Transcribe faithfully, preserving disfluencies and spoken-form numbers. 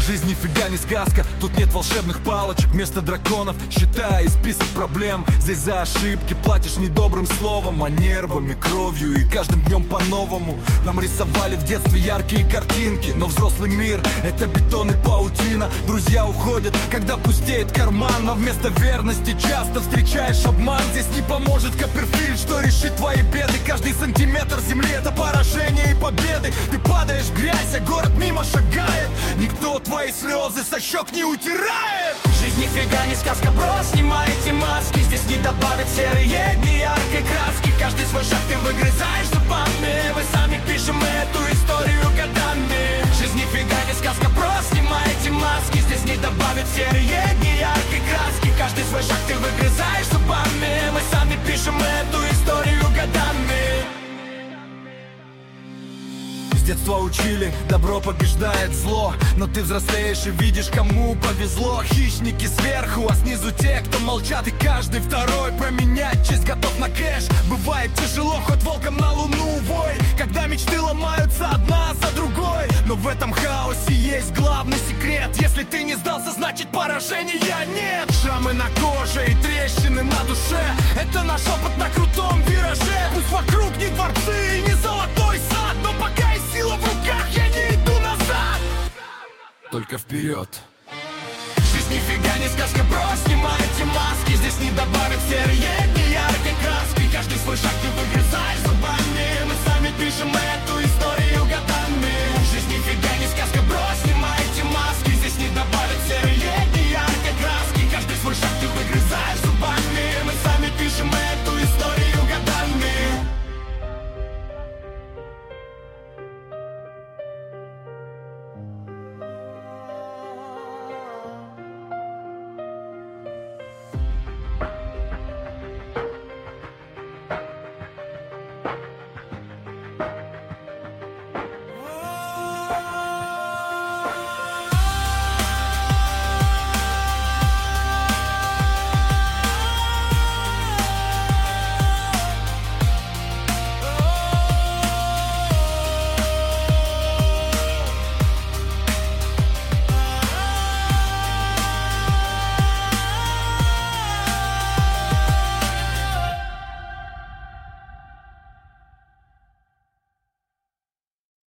Жизнь нифига не сказка, тут нет волшебных палочек. Вместо драконов считай список проблем. Здесь за ошибки платишь недобрым словом, а нервами, кровью и каждым днем по-новому. Нам рисовали в детстве яркие картинки, но взрослый мир — это бетон и паутина. Друзья уходят, когда пустеет карман, но вместо верности часто встречаешь обман. Здесь не поможет Копперфильд, что решит твои беды. Каждый сантиметр земли — это поражение и победы. Ты падаешь в грязь, а город мимо шагает. Никто твои слезы со щек не утирает. Жизнь нифига не сказка, бро, снимайте маски. Здесь не добавят серые дни яркой краски. Каждый свой шаг ты выгрызаешь зубами. Мы сами пишем эту историю годами. Жизнь нифига не сказка, бро, снимайте маски. Здесь не добавят серые дни яркой краски. Каждый свой шаг ты выгрызаешь зубами. Мы сами пишем эту историю годами. С детства учили, добро побеждает зло. Но ты взрослеешь и видишь, кому повезло. Хищники сверху, а снизу те, кто молчат. И каждый второй променять честь готов на кэш. Бывает тяжело, хоть волком на луну вой, когда мечты ломаются одна за другой. Но в этом хаосе есть главный секрет. Если ты не сдался, значит поражения нет. Шрамы на коже и трещины на душе — это наш опыт на крутом вираже. Пусть вокруг не дворцы и не золотой сад, но пока есть сила в руках, я не иду назад, только вперед. Жизнь нифига не сказка, бро, снимайте маски. Здесь не добавят серые дни яркой краски. Каждый свой шаг ты